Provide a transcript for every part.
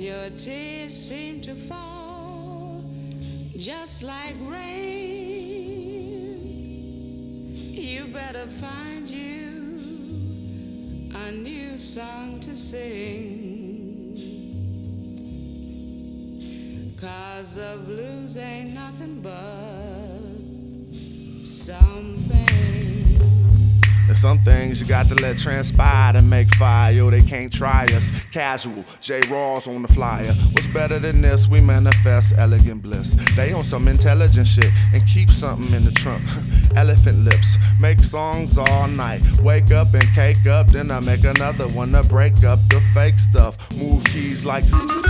Your tears seem to fall just like rain. You better find you a new song to sing, 'cause the blues ain't nothing but something. There's some things you got to let transpire to make fire. Yo, they can't try us. Casual, J. Rawls on the flyer. What's better than this? We manifest elegant bliss. They on some intelligent shit and keep something in the trunk. Elephant lips, make songs all night. Wake up and cake up, then I make another one to break up the fake stuff. Move keys like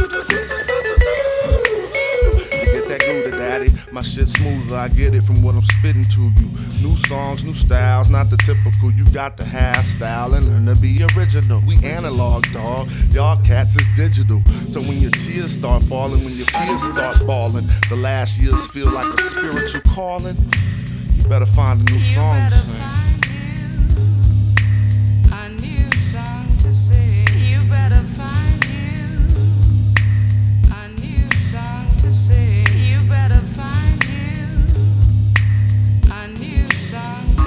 get that Gouda, daddy. My shit smoother, I get it from what I'm spitting to you. New songs, new styles, not the typical. You got to have style and learn to be original. We analog, dog. Y'all cats is digital. So when your tears start falling, when your peers start balling, the last years feel like a spiritual calling. You better find a new song to sing. A new song to sing. You better find you a new song to sing. You better find you a new song to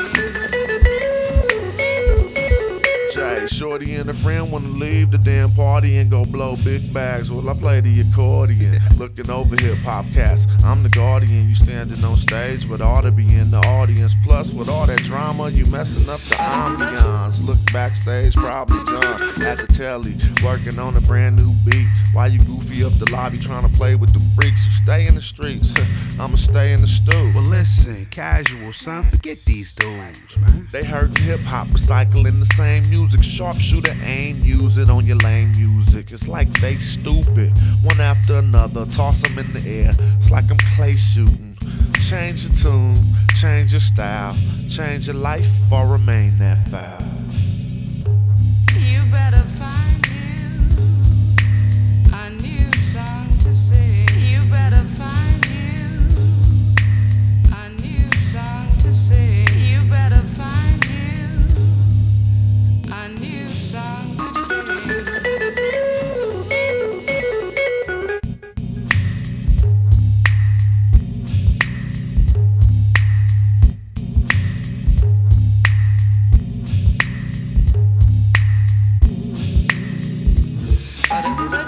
sing. Jay, shorty and a friend wanna leave the damn party and go blow big bags. Well, I play the accordion, looking over hip-hop cats. I'm the guardian, you standing on stage, but ought to be in the audience. Plus, with all that drama, you messing up the ambiance. Look backstage, probably gone at the telly, working on a brand new beat. While you goofy up the lobby trying to play with them freaks, you stay in the streets. I'ma stay in the stew. Well, listen, casual, son, forget these dudes, man. They hurtin' hip-hop, recycling the same music. Sharpshooter aim, use it on your lame music. It's like they stupid, one after another, toss them in the air. It's like I'm clay shooting. Change your tune, change your style, change your life or remain that foul. You better find you a new song to sing. You better find you a new song to sing. You better find you a new song to sing. Ba-da-ba-ba.